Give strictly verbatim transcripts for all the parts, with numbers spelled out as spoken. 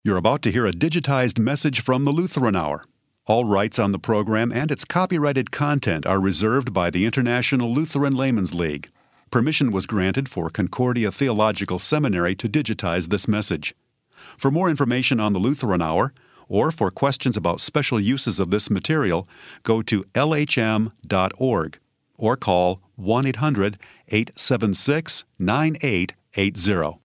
You're about to hear a digitized message from the Lutheran Hour. All rights on the program and its copyrighted content are reserved by the International Lutheran Laymen's League. Permission was granted for Concordia Theological Seminary to digitize this message. For more information on the Lutheran Hour, or for questions about special uses of this material, go to L H M dot org or call one eight hundred, eight seven six, nine eight eight zero.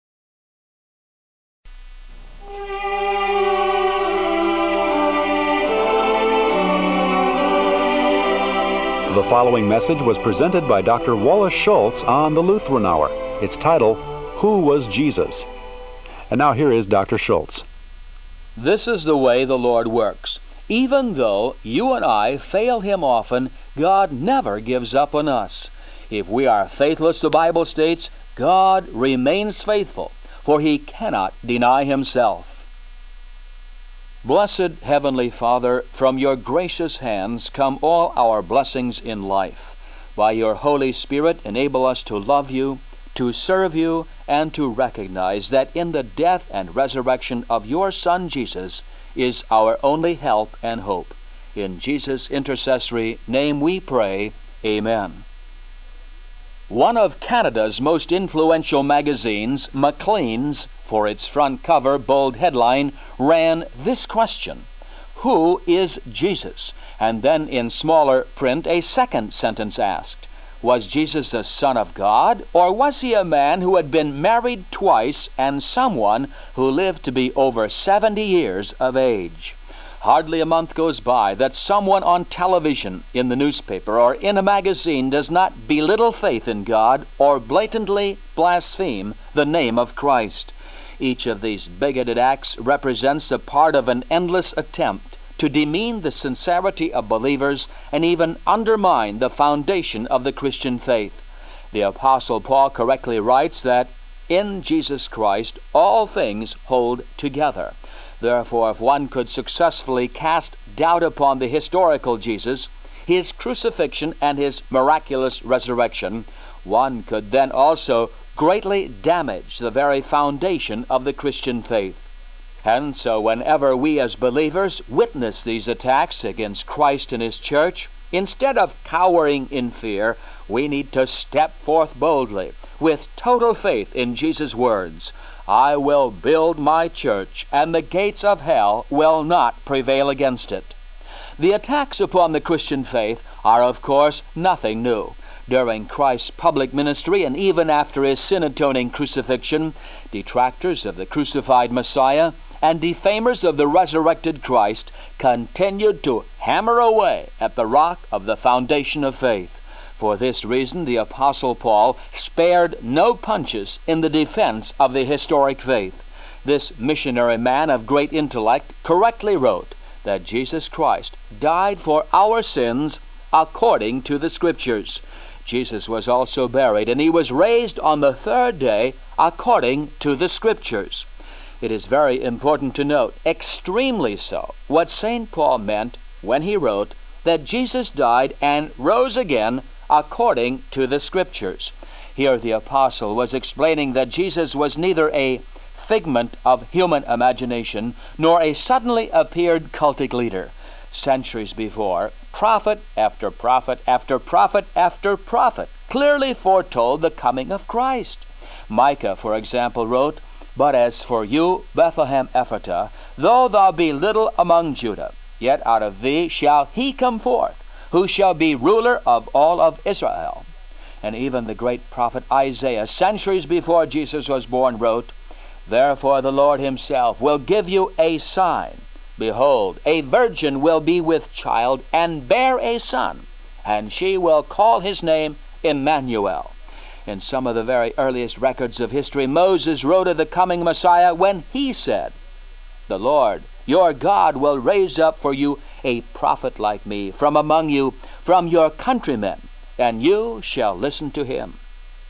The following message was presented by Doctor Wallace Schultz on the Lutheran Hour. Its title, Who Was Jesus? And now here is Doctor Schultz. This is the way the Lord works. Even though you and I fail Him often, God never gives up on us. If we are faithless, the Bible states, God remains faithful, for He cannot deny Himself. Blessed Heavenly Father, from your gracious hands come all our blessings in life. By your Holy Spirit, enable us to love you, to serve you, and to recognize that in the death and resurrection of your Son Jesus is our only help and hope. In Jesus' intercessory name we pray, Amen. One of Canada's most influential magazines, Maclean's, for its front cover bold headline, ran this question: Who is Jesus? And then in smaller print a second sentence asked, was Jesus the Son of God, or was he a man who had been married twice and someone who lived to be over seventy years of age? Hardly a month goes by that someone on television, in the newspaper, or in a magazine does not belittle faith in God or blatantly blaspheme the name of Christ. Each of these bigoted acts represents a part of an endless attempt to demean the sincerity of believers and even undermine the foundation of the Christian faith. The Apostle Paul correctly writes that in Jesus Christ all things hold together. Therefore, if one could successfully cast doubt upon the historical Jesus, his crucifixion, and his miraculous resurrection, one could then also greatly damage the very foundation of the Christian faith. And so whenever we as believers witness these attacks against Christ and His church, instead of cowering in fear, we need to step forth boldly with total faith in Jesus' words, I will build my church, and the gates of hell will not prevail against it. The attacks upon the Christian faith are, of course, nothing new. During Christ's public ministry and even after His sin-atoning crucifixion, detractors of the crucified Messiah and defamers of the resurrected Christ continued to hammer away at the rock of the foundation of faith. For this reason, the Apostle Paul spared no punches in the defense of the historic faith. This missionary man of great intellect correctly wrote that Jesus Christ died for our sins according to the Scriptures. Jesus was also buried, and He was raised on the third day according to the Scriptures. It is very important to note, extremely so, what Saint Paul meant when he wrote that Jesus died and rose again according to the Scriptures. Here the Apostle was explaining that Jesus was neither a figment of human imagination nor a suddenly appeared cultic leader. Centuries before, prophet after prophet after prophet after prophet clearly foretold the coming of Christ. Micah, for example, wrote, But as for you, Bethlehem Ephratah, though thou be little among Judah, yet out of thee shall he come forth, who shall be ruler of all of Israel. And even the great prophet Isaiah, centuries before Jesus was born, wrote, Therefore the Lord Himself will give you a sign. Behold, a virgin will be with child, and bear a son, and she will call his name Emmanuel. In some of the very earliest records of history, Moses wrote of the coming Messiah when he said, The Lord, your God, will raise up for you a prophet like me from among you, from your countrymen, and you shall listen to him.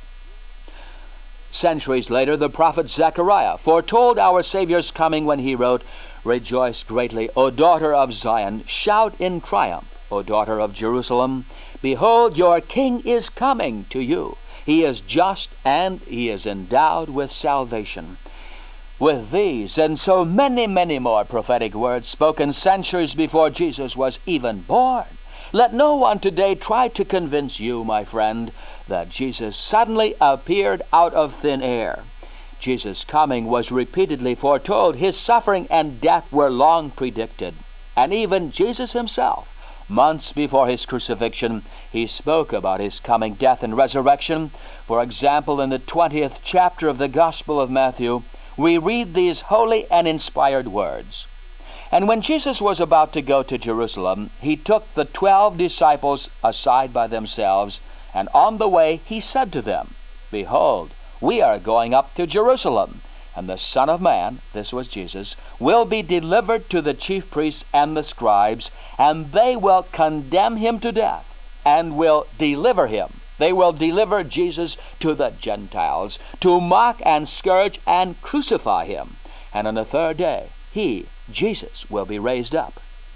Centuries later, the prophet Zechariah foretold our Savior's coming when he wrote, Rejoice greatly, O daughter of Zion, shout in triumph, O daughter of Jerusalem. Behold, your king is coming to you. He is just, and he is endowed with salvation. With these and so many, many more prophetic words spoken centuries before Jesus was even born, let no one today try to convince you, my friend, that Jesus suddenly appeared out of thin air. Jesus' coming was repeatedly foretold. His suffering and death were long predicted. And even Jesus himself, months before his crucifixion, he spoke about his coming death and resurrection. For example, in the twentieth chapter of the Gospel of Matthew, we read these holy and inspired words. And when Jesus was about to go to Jerusalem, he took the twelve disciples aside by themselves, and on the way he said to them, Behold, we are going up to Jerusalem, and the Son of Man," this was Jesus, "will be delivered to the chief priests and the scribes, and they will condemn him to death, and will deliver him." They will deliver Jesus to the Gentiles, to mock and scourge and crucify him. And on the third day, he, Jesus, will be raised up.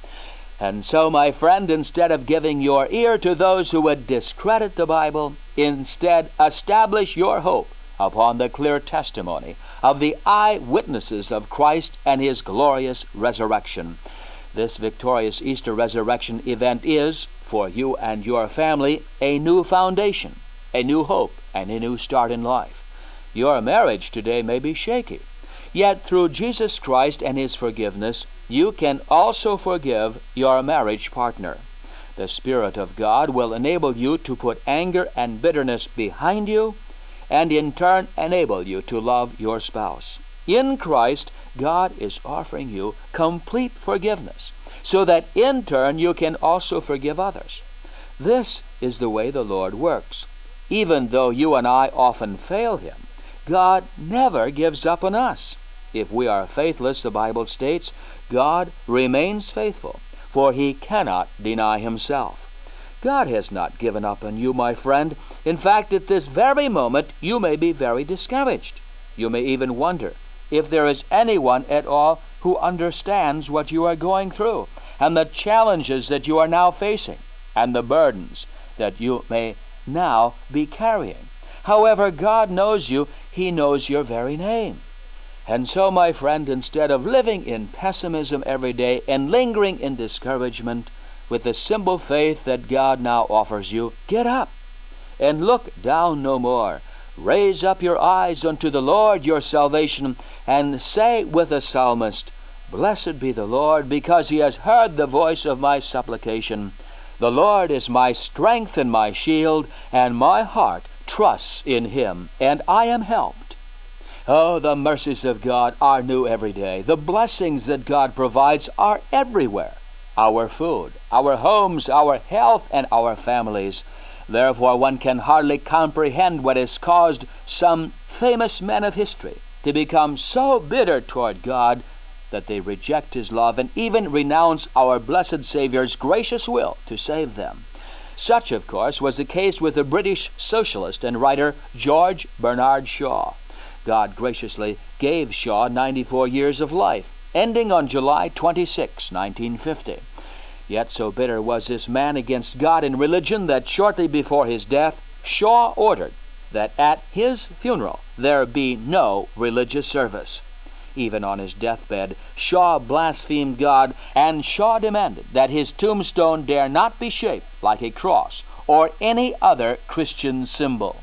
And so, my friend, instead of giving your ear to those who would discredit the Bible, instead establish your hope upon the clear testimony of the eyewitnesses of Christ and his glorious resurrection. This victorious Easter resurrection event is, for you and your family, a new foundation, a new hope, and a new start in life. Your marriage today may be shaky, yet through Jesus Christ and his forgiveness, you can also forgive your marriage partner. The Spirit of God will enable you to put anger and bitterness behind you, and in turn enable you to love your spouse. In Christ, God is offering you complete forgiveness, so that in turn you can also forgive others. This is the way the Lord works. Even though you and I often fail him, God never gives up on us. If we are faithless, the Bible states, God remains faithful, for he cannot deny himself. God has not given up on you, my friend. In fact, at this very moment, you may be very discouraged. You may even wonder if there is anyone at all who understands what you are going through, and the challenges that you are now facing, and the burdens that you may now be carrying. However, God knows you. He knows your very name. And so, my friend, instead of living in pessimism every day and lingering in discouragement, with the simple faith that God now offers you, get up and look down no more. Raise up your eyes unto the Lord your salvation, and say with the psalmist, Blessed be the Lord, because he has heard the voice of my supplication. The Lord is my strength and my shield, and my heart trusts in him, and I am helped. Oh, the mercies of God are new every day. The blessings that God provides are everywhere. Our food, our homes, our health, and our families. Therefore, one can hardly comprehend what has caused some famous men of history to become so bitter toward God that they reject his love and even renounce our blessed Savior's gracious will to save them. Such, of course, was the case with the British socialist and writer George Bernard Shaw. God graciously gave Shaw ninety-four years of life, ending on July twenty-sixth, nineteen fifty. Yet so bitter was this man against God and religion that shortly before his death, Shaw ordered that at his funeral there be no religious service. Even on his deathbed, Shaw blasphemed God, and Shaw demanded that his tombstone dare not be shaped like a cross or any other Christian symbol.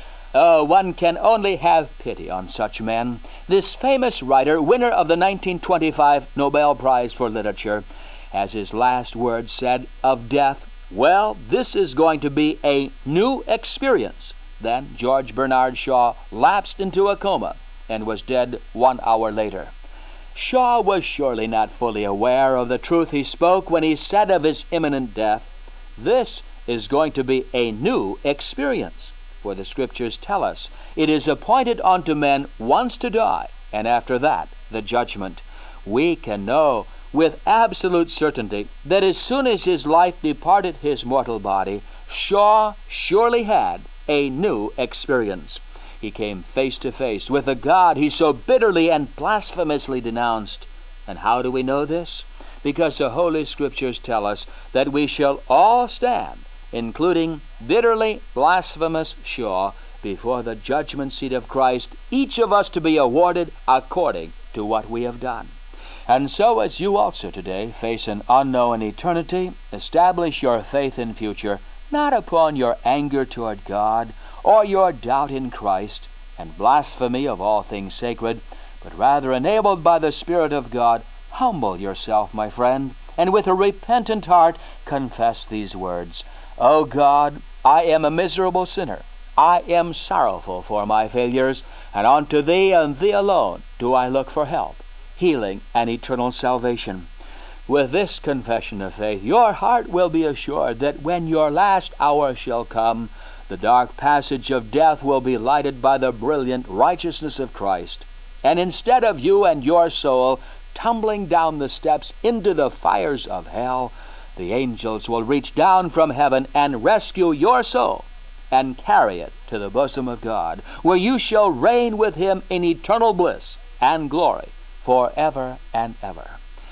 Oh, one can only have pity on such men. This famous writer, winner of the nineteen twenty-five Nobel Prize for Literature, as his last words said of death, well, this is going to be a new experience. Then George Bernard Shaw lapsed into a coma and was dead one hour later. Shaw was surely not fully aware of the truth he spoke when he said of his imminent death, this is going to be a new experience. For the Scriptures tell us, it is appointed unto men once to die, and after that the judgment. We can know with absolute certainty that as soon as his life departed his mortal body, Shaw surely had a new experience. He came face to face with the God he so bitterly and blasphemously denounced. And how do we know this? Because the Holy Scriptures tell us that we shall all stand, including bitterly blasphemous Shaw, before the judgment seat of Christ, each of us to be awarded according to what we have done. And so as you also today face an unknown eternity, establish your faith in future not upon your anger toward God or your doubt in Christ and blasphemy of all things sacred, but rather enabled by the Spirit of God, humble yourself, my friend, and with a repentant heart confess these words: O God, I am a miserable sinner. I am sorrowful for my failures, and unto Thee and Thee alone do I look for help, healing, and eternal salvation. With this confession of faith, your heart will be assured that when your last hour shall come, the dark passage of death will be lighted by the brilliant righteousness of Christ. And instead of you and your soul tumbling down the steps into the fires of hell, the angels will reach down from heaven and rescue your soul and carry it to the bosom of God, where you shall reign with Him in eternal bliss and glory forever and ever.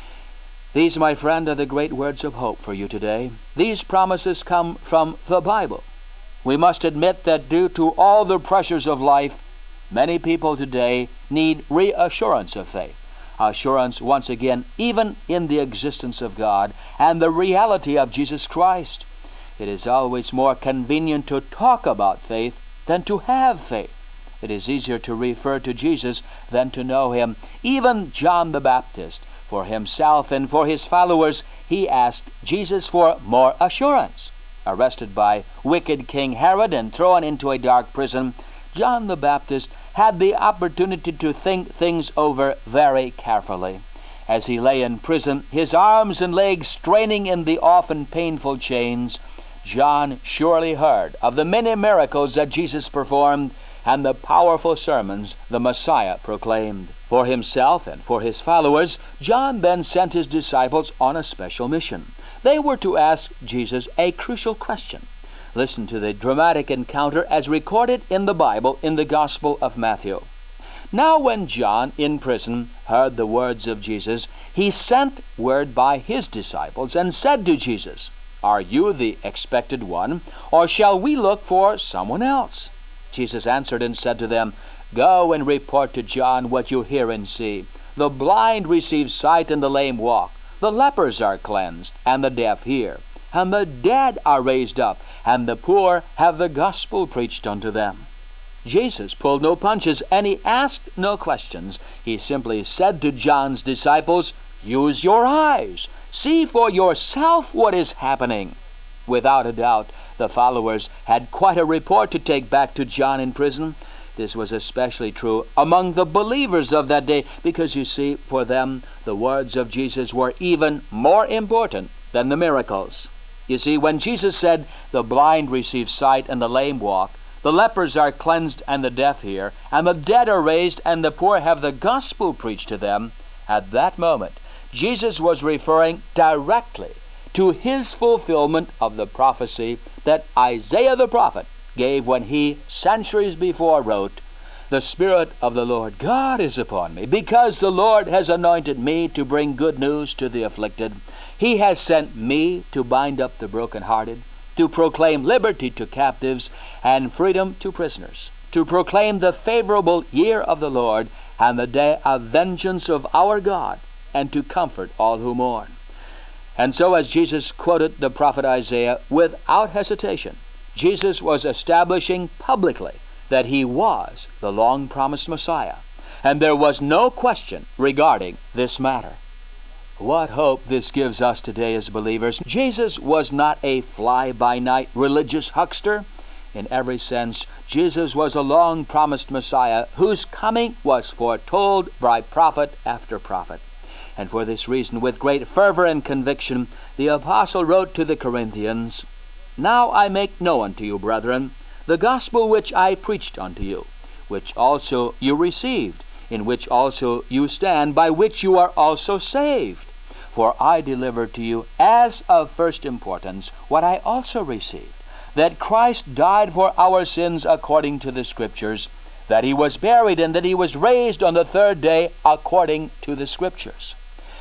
These, my friend, are the great words of hope for you today. These promises come from the Bible. We must admit that due to all the pressures of life, many people today need reassurance of faith. Assurance, once again, even in the existence of God and the reality of Jesus Christ. It is always more convenient to talk about faith than to have faith. It is easier to refer to Jesus than to know Him. Even John the Baptist, for himself and for his followers, he asked Jesus for more assurance. Arrested by wicked King Herod and thrown into a dark prison, John the Baptist had the opportunity to think things over very carefully. As he lay in prison, his arms and legs straining in the often painful chains, John surely heard of the many miracles that Jesus performed and the powerful sermons the Messiah proclaimed. For himself and for his followers, John then sent his disciples on a special mission. They were to ask Jesus a crucial question. Listen to the dramatic encounter as recorded in the Bible in the Gospel of Matthew. Now when John, in prison, heard the words of Jesus, he sent word by his disciples and said to Jesus, Are you the expected one, or shall we look for someone else? Jesus answered and said to them, Go and report to John what you hear and see. The blind receive sight and the lame walk. The lepers are cleansed, and the deaf hear. And the dead are raised up, and the poor have the gospel preached unto them. Jesus pulled no punches, and he asked no questions. He simply said to John's disciples, Use your eyes. See for yourself what is happening. Without a doubt, the followers had quite a report to take back to John in prison. This was especially true among the believers of that day, because, you see, for them, the words of Jesus were even more important than the miracles. You see, when Jesus said, The blind receive sight and the lame walk, the lepers are cleansed and the deaf hear, and the dead are raised and the poor have the gospel preached to them, at that moment, Jesus was referring directly to his fulfillment of the prophecy that Isaiah the prophet gave when he, centuries before, wrote, The Spirit of the Lord God is upon me, because the Lord has anointed me to bring good news to the afflicted. He has sent me to bind up the brokenhearted, to proclaim liberty to captives and freedom to prisoners, to proclaim the favorable year of the Lord and the day of vengeance of our God, and to comfort all who mourn. And so, as Jesus quoted the prophet Isaiah without hesitation, Jesus was establishing publicly that he was the long-promised Messiah, and there was no question regarding this matter. What hope this gives us today as believers. Jesus was not a fly-by-night religious huckster. In every sense, Jesus was a long-promised Messiah whose coming was foretold by prophet after prophet. And for this reason, with great fervor and conviction, the apostle wrote to the Corinthians, Now I make known unto you, brethren, the gospel which I preached unto you, which also you received, in which also you stand, by which you are also saved. For I delivered to you as of first importance what I also received, that Christ died for our sins according to the Scriptures, that he was buried, and that he was raised on the third day according to the Scriptures.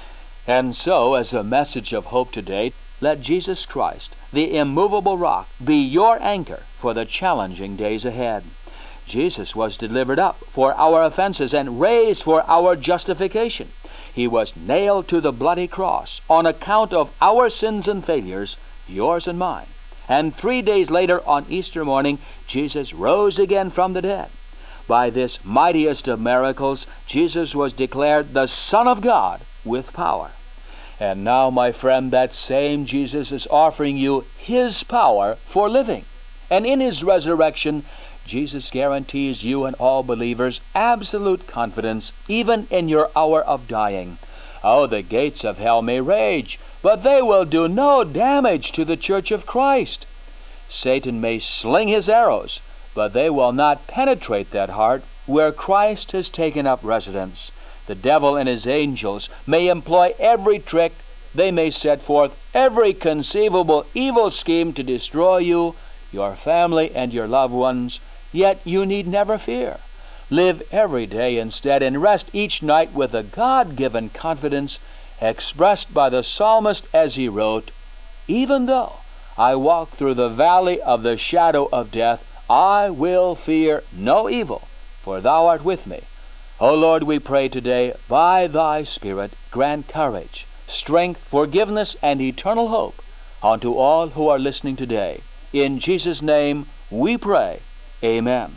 And so, as a message of hope today, let Jesus Christ, the immovable rock, be your anchor for the challenging days ahead. Jesus was delivered up for our offenses and raised for our justification. He was nailed to the bloody cross on account of our sins and failures, yours and mine. And three days later, on Easter morning, Jesus rose again from the dead. By this mightiest of miracles, Jesus was declared the Son of God with power. And now, my friend, that same Jesus is offering you His power for living. And in His resurrection, Jesus guarantees you and all believers absolute confidence, even in your hour of dying. Oh, the gates of hell may rage, but they will do no damage to the Church of Christ. Satan may sling his arrows, but they will not penetrate that heart where Christ has taken up residence. The devil and his angels may employ every trick. They may set forth every conceivable evil scheme to destroy you, your family, and your loved ones. Yet you need never fear. Live every day instead, and rest each night with a God-given confidence expressed by the psalmist as he wrote, "Even though I walk through the valley of the shadow of death, I will fear no evil, for Thou art with me." O Lord, we pray today, by Thy Spirit, grant courage, strength, forgiveness, and eternal hope unto all who are listening today. In Jesus' name we pray. Amen.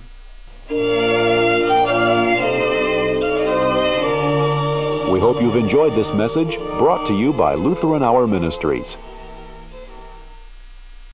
We hope you've enjoyed this message brought to you by Lutheran Hour Ministries.